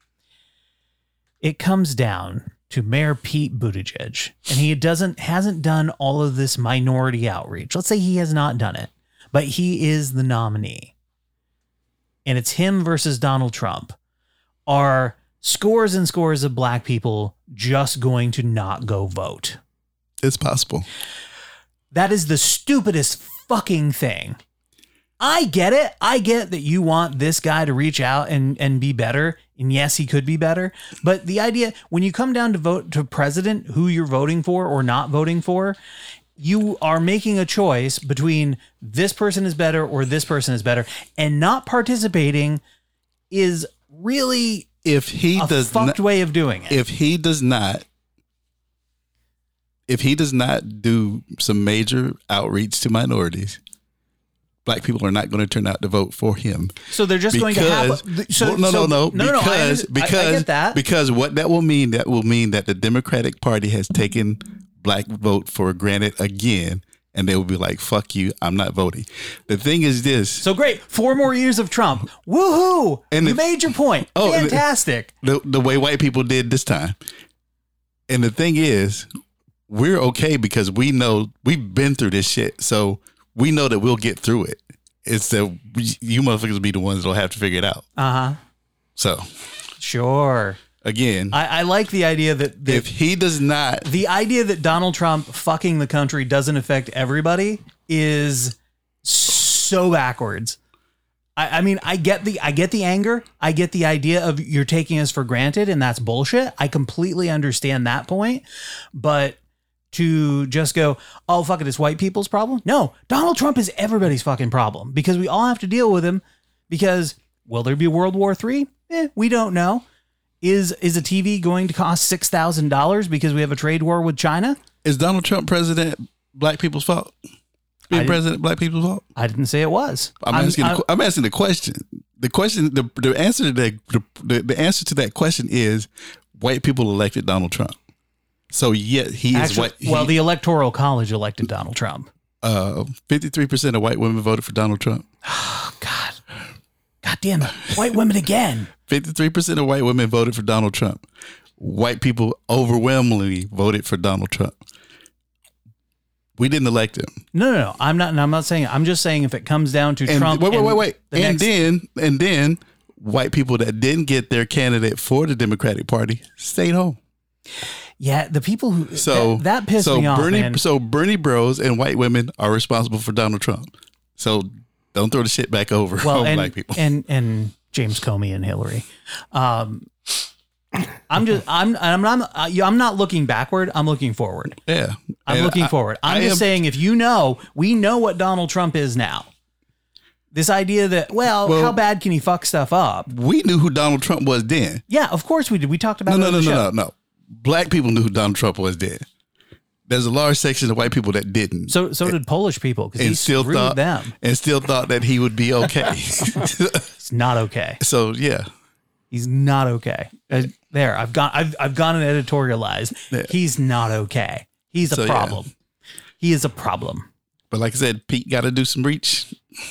it comes down to Mayor Pete Buttigieg, and he hasn't done all of this minority outreach. Let's say he has not done it, but he is the nominee. And it's him versus Donald Trump. Are scores and scores of black people just going to not go vote? It's possible. That is the stupidest fucking thing. I get it. I get that you want this guy to reach out and be better. And yes, he could be better. But the idea, when you come down to vote to president, who you're voting for or not voting for, you are making a choice between this person is better or this person is better. And not participating is really a fucked way of doing it. If he does not do some major outreach to minorities, black people are not going to turn out to vote for him. So they're just going to have no. Because I get that. Because what that will mean that the Democratic Party has taken black vote for granted again, and they will be like, "Fuck you, I'm not voting." The thing is this. So great, 4 more years of Trump. Woohoo! And you made your point. Fantastic. The way white people did this time. And the thing is, we're okay because we know we've been through this shit. So we know that we'll get through it. It's that you motherfuckers will be the ones that'll have to figure it out. Uh-huh. So. Sure. Again. I like the idea that if he does not. The idea that Donald Trump fucking the country doesn't affect everybody is so backwards. I mean, I get the anger. I get the idea of you're taking us for granted and that's bullshit. I completely understand that point. But to just go, oh, fuck it, it's white people's problem? No, Donald Trump is everybody's fucking problem because we all have to deal with him because will there be World War III? We don't know. Is a TV going to cost $6,000 because we have a trade war with China? Is Donald Trump president black people's fault? Being president black people's fault? I didn't say it was. I'm asking the question. The answer to that question is white people elected Donald Trump. So yet he is what? The Electoral College elected Donald Trump. 53% of white women voted for Donald Trump. Oh God! God damn it! White women again. 53% of white women voted for Donald Trump. White people overwhelmingly voted for Donald Trump. We didn't elect him. No. I'm not saying. I'm just saying if it comes down to Trump. Wait. And then white people that didn't get their candidate for the Democratic Party stayed home. Yeah, the people who that pissed me off. Man. So Bernie bros and white women are responsible for Donald Trump. So don't throw the shit back over on black people. And James Comey and Hillary. I'm not looking backward. I'm looking forward. Yeah, I'm looking forward. I'm just saying, if we know what Donald Trump is now. This idea that, well, how bad can he fuck stuff up? We knew who Donald Trump was then. Yeah, of course we did. We talked about it on the show. No. Black people knew who Donald Trump was then. There's a large section of white people that didn't. So did Polish people, because he screwed them. And still thought that he would be okay. It's not okay. So, yeah. He's not okay. There, I've gone and editorialized. Yeah. He's not okay. He's a problem. Yeah. He is a problem. But like I said, Pete got to do some reach.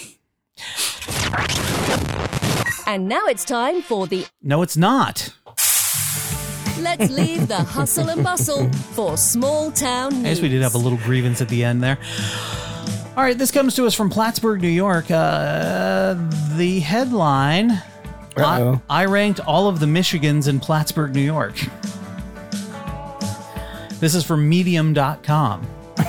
And now it's time for the... No, it's not. Let's leave the hustle and bustle for small town news. I guess we did have a little grievance at the end there. All right, this comes to us from Plattsburgh, New York. The headline... I ranked all of the Michigans in Plattsburgh, New York. This is from Medium.com.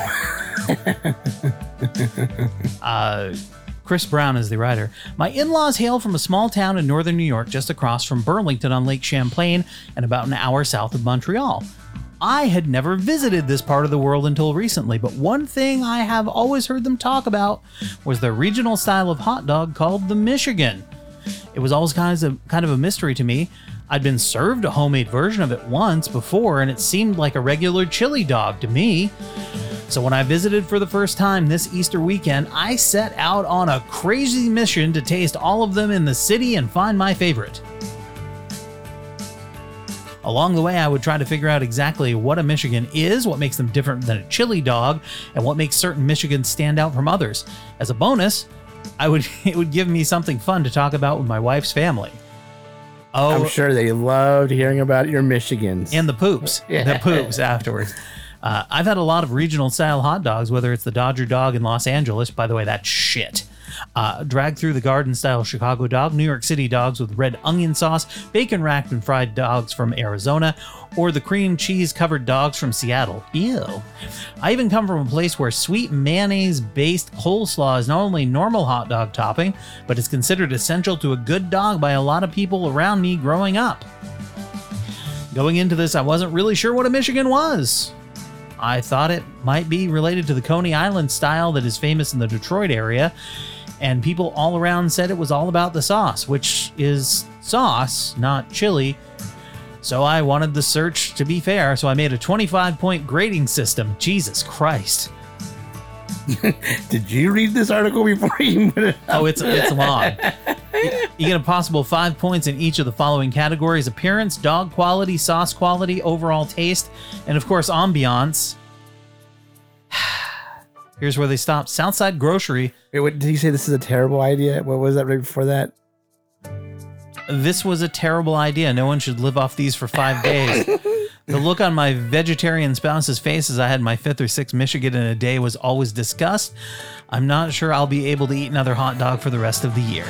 Chris Brown is the writer. My in-laws hail from a small town in northern New York just across from Burlington on Lake Champlain and about an hour south of Montreal. I had never visited this part of the world until recently, but one thing I have always heard them talk about was their regional style of hot dog called the Michigan. It was always kind of a mystery to me. I'd been served a homemade version of it once before, and it seemed like a regular chili dog to me. So when I visited for the first time this Easter weekend, I set out on a crazy mission to taste all of them in the city and find my favorite. Along the way, I would try to figure out exactly what a Michigan is, what makes them different than a chili dog, and what makes certain Michigans stand out from others. As a bonus, it would give me something fun to talk about with my wife's family. Oh, I'm sure they loved hearing about your Michigans. And the poops. Yeah. The poops afterwards. I've had a lot of regional style hot dogs, whether it's the Dodger dog in Los Angeles. By the way, that's shit. Drag through the garden style Chicago dog, New York City dogs with red onion sauce, bacon wrapped and fried dogs from Arizona, or the cream cheese covered dogs from Seattle. Ew. I even come from a place where sweet mayonnaise based coleslaw is not only normal hot dog topping, but is considered essential to a good dog by a lot of people around me growing up. Going into this, I wasn't really sure what a Michigan was. I thought it might be related to the Coney Island style that is famous in the Detroit area, and people all around said it was all about the sauce, which is sauce, not chili. So I wanted the search to be fair, so I made a 25-point grading system. Jesus Christ. Did you read this article before you put it up? Oh, it's long. You get a possible 5 points in each of the following categories: appearance, dog quality, sauce quality, overall taste, and of course, ambiance. Here's where they stop. Southside Grocery. Wait, what did he say? This is a terrible idea? What was that right before that? This was a terrible idea. No one should live off these for 5 days. The look on my vegetarian spouse's face as I had my 5th or 6th Michigan in a day was always disgust. I'm not sure I'll be able to eat another hot dog for the rest of the year.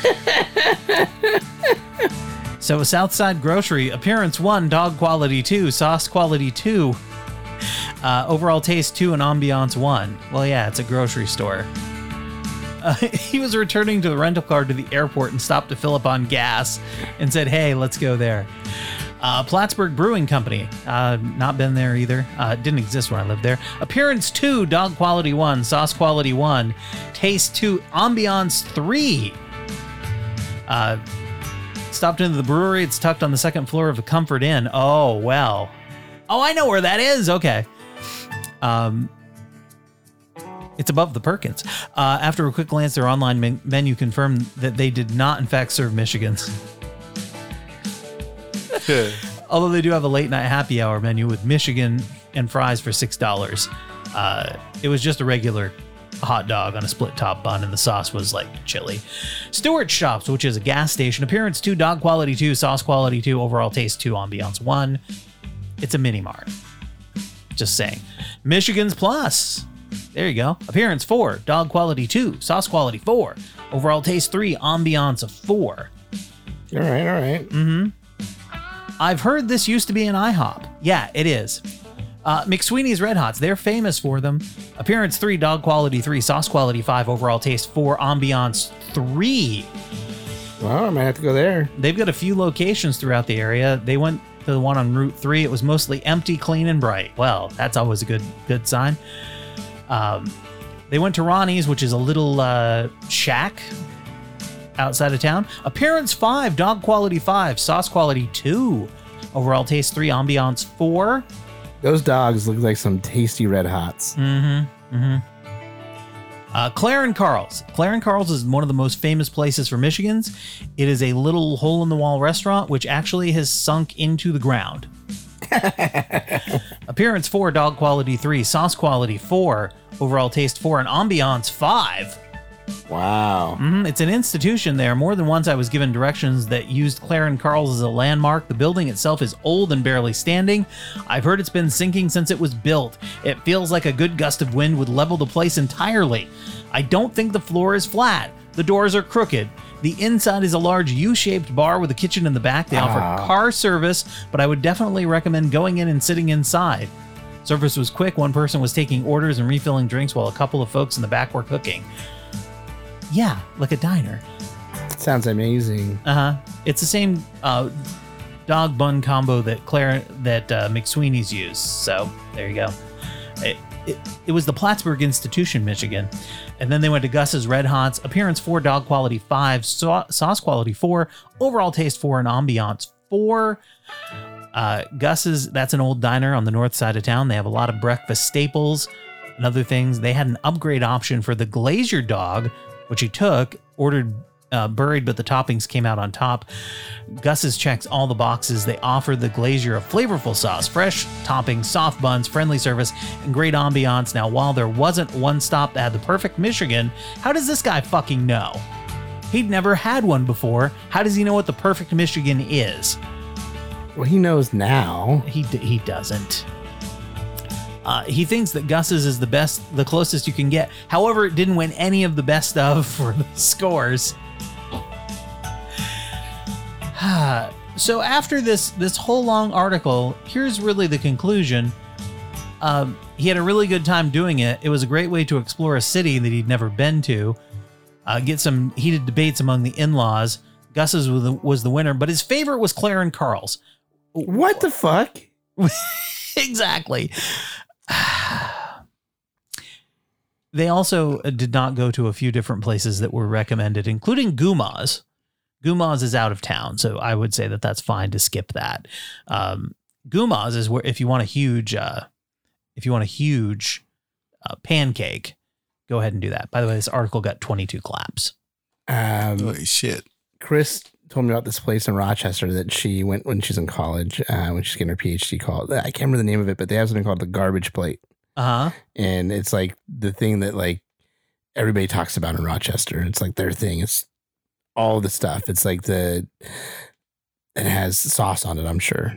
So Southside Grocery, appearance 1, dog quality 2, sauce quality 2, overall taste 2, and ambiance 1. Well, yeah, it's a grocery store. He was returning to the rental car to the airport and stopped to fill up on gas and said, hey, let's go there. Plattsburgh Brewing Company. Not been there either. Didn't exist when I lived there. Appearance 2, dog quality 1, sauce quality 1, taste 2, ambiance 3. Stopped into the brewery. It's tucked on the second floor of a Comfort Inn. Oh, well. Oh, I know where that is. Okay. It's above the Perkins. After a quick glance, their online menu confirmed that they did not, in fact, serve Michigans. Although they do have a late night happy hour menu with Michigan and fries for $6. It was just a regular hot dog on a split top bun, and the sauce was like chili. Stewart's Shops, which is a gas station. Appearance 2, dog quality 2, sauce quality 2, overall taste 2, ambiance 1. It's a mini mart. Just saying. Michigan's Plus. There you go. Appearance 4, dog quality 2, sauce quality 4, overall taste 3, ambiance of 4. All right. Mm-hmm. I've heard this used to be an IHOP. Yeah, it is. McSweeney's Red Hots, they're famous for them. Appearance 3, dog quality 3, sauce quality 5, overall taste 4, ambiance 3. Well, I might have to go there. They've got a few locations throughout the area. They went to the one on Route 3. It was mostly empty, clean, and bright. Well, that's always a good sign. They went to Ronnie's, which is a little shack outside of town. Appearance 5, dog quality 5, sauce quality 2, overall taste 3, ambiance 4. Those dogs look like some tasty Red Hots. Claren Carl's. Claren Carl's is one of the most famous places for Michigans. It is a little hole-in-the-wall restaurant, which actually has sunk into the ground. Appearance 4, dog quality 3, sauce quality 4, overall taste 4, and ambiance 5. Wow. It's an institution there. More than once I was given directions that used Claren Carl's as a landmark. The building itself is old and barely standing. I've heard it's been sinking since it was built. It feels like a good gust of wind would level the place entirely. I don't think the floor is flat. The doors are crooked. The inside is a large U-shaped bar with a kitchen in the back. They offer car service, but I would definitely recommend going in and sitting inside. Service was quick. One person was taking orders and refilling drinks while a couple of folks in the back were cooking. Yeah, like a diner. Sounds amazing. It's the same dog bun combo that McSweeney's used. So there you go. It was the Plattsburgh Institution, Michigan. And then they went to Gus's Red Hots. Appearance 4, dog quality 5, sauce quality 4, overall taste 4, and ambiance 4. Gus's, that's an old diner on the north side of town. They have a lot of breakfast staples and other things. They had an upgrade option for the Glazier dog, which he took, ordered buried, but the toppings came out on top. Gus's checks all the boxes. They offer the Glazier a flavorful sauce, fresh toppings, soft buns, friendly service, and great ambiance. Now, while there wasn't one stop that had the perfect Michigan, how does this guy fucking know? He'd never had one before. How does he know what the perfect Michigan is? Well, he knows now. He doesn't. He thinks that Gus's is the best, the closest you can get. However, it didn't win any of the best of for the scores. So after this whole long article, here's really the conclusion. He had a really good time doing it. It was a great way to explore a city that he'd never been to. Get some heated debates among the in-laws. Gus's was the winner, but his favorite was Claren Carl's. What the fuck? Exactly. They also did not go to a few different places that were recommended, including Guma's. Guma's is out of town, so I would say that that's fine to skip that. Guma's is where if you want a huge pancake, go ahead and do that. By the way, this article got 22 claps. Holy shit! Chris told me about this place in Rochester that she went when she's in college, when she's getting her PhD. Called, I can't remember the name of it, but they have something called the garbage plate. And it's like the thing that like everybody talks about in Rochester. It's like their thing. It's all the stuff. It's like it has sauce on it, I'm sure.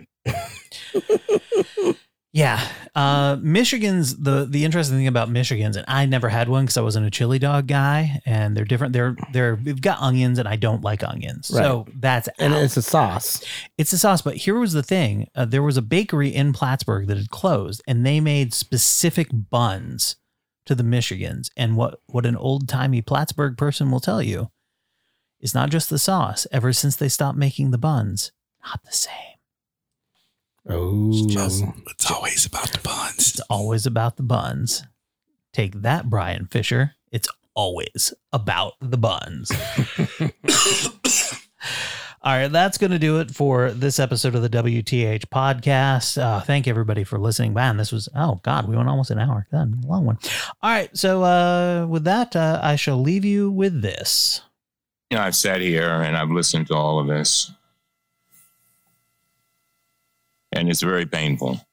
Yeah. Michigan's the interesting thing about Michigan's, and I never had one because I wasn't a chili dog guy, and they're different. They've got onions, and I don't like onions. Right. So that's and it's a sauce. It's a sauce. But here was the thing. There was a bakery in Plattsburgh that had closed, and they made specific buns to the Michigans. And what an old-timey Plattsburgh person will tell you is not just the sauce. Ever since they stopped making the buns, not the same. Oh, it's always about the buns. It's always about the buns. Take that, Brian Fisher. It's always about the buns. All right, that's going to do it for this episode of the WTH podcast. Thank everybody for listening. Man, this was, oh God, we went almost an hour. God, long one. All right, so with that, I shall leave you with this. You know, I've sat here and I've listened to all of this. And it's very painful.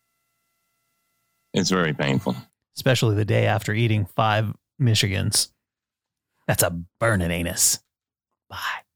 It's very painful. Especially the day after eating 5 Michigans. That's a burning anus. Bye.